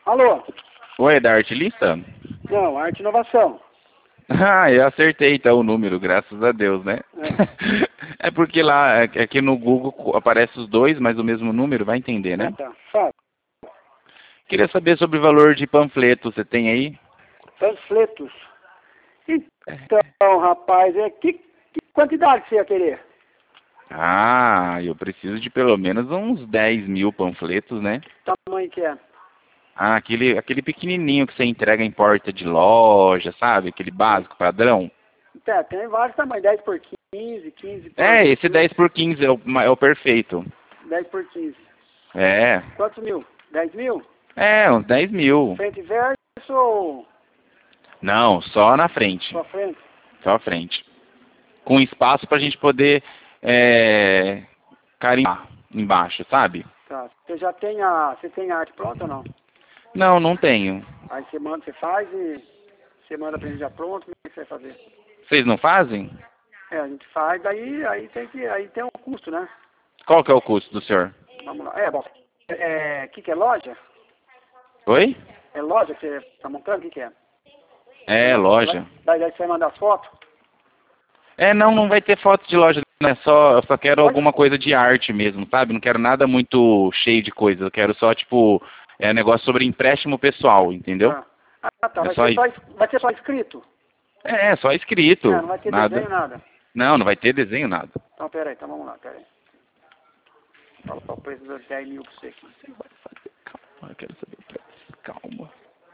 Alô? Oi, é da Artilista? Não, Arte e Inovação. Ah, eu acertei então o número, graças a Deus, né? É porque lá, aqui no Google aparece os dois, mas o mesmo número, vai entender, né? Tá. Fala. Queria saber sobre o valor de panfleto, você tem aí? Panfletos. Então, rapaz, que quantidade você ia querer? Ah, eu preciso de pelo menos uns 10 mil panfletos, né? Que tamanho que é? Ah, aquele pequenininho que você entrega em porta de loja, sabe? Aquele básico, padrão. Tem vários tamanhos, 10 por 15, 15 por... É, esse 10 por 15 é o perfeito. 10 por 15. É. Quantos mil? 10 mil? É, uns 10 mil. Frente e verso ou Não, só na frente. sua frente? Só a frente. Com espaço pra gente poder carimbar embaixo, sabe? Tá. Você tem a arte pronta ou não? Não, não tenho. Aí você faz e você manda pra gente já pronto, como é que você vai fazer? Vocês não fazem? A gente faz, aí tem um custo, né? Qual que é o custo do senhor? Vamos lá. Bom. Que é loja? Oi? É loja que você tá montando? O que é? É, loja. Daí você vai mandar as fotos? É, não vai ter foto de loja, né? Eu só quero alguma coisa de arte mesmo, sabe? Não quero nada muito cheio de coisa. Eu quero só, tipo, negócio sobre empréstimo pessoal, entendeu? Tá. É só isso. Vai ser só escrito? É, só escrito. Não vai ter Nada. desenho, nada? Não vai ter desenho, nada. Então, peraí, então vamos lá, peraí. Fala o preço dos 10 mil pra você aqui. Você vai fazer, calma, eu quero saber o preço, calma.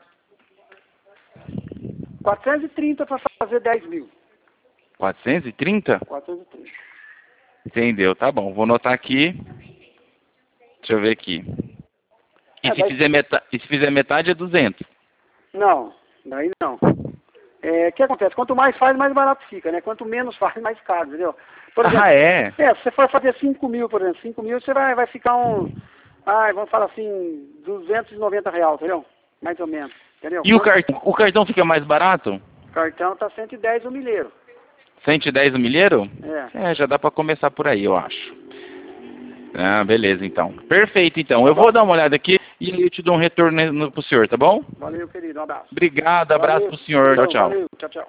430 para fazer 10 mil. 430? 430. Entendeu, tá bom. Vou anotar aqui. Deixa eu ver aqui. E se fizer metade é 200? Não, daí não. O que acontece? Quanto mais faz, mais barato fica, né? Quanto menos faz, mais caro, entendeu? Por exemplo, se você for fazer 5 mil, por exemplo, 5 mil, você vai ficar vamos falar assim, R$290, entendeu? Mais ou menos, entendeu? E o cartão fica mais barato? O cartão tá 110 o milheiro. 110 o milheiro? É. Já dá pra começar por aí, eu acho. Ah, beleza, então. Perfeito, então. Eu vou dar uma olhada aqui e aí eu te dou um retorno pro senhor, tá bom? Valeu, querido. Um abraço. Obrigado, abraço pro senhor. Tchau, tchau. Valeu, tchau, tchau.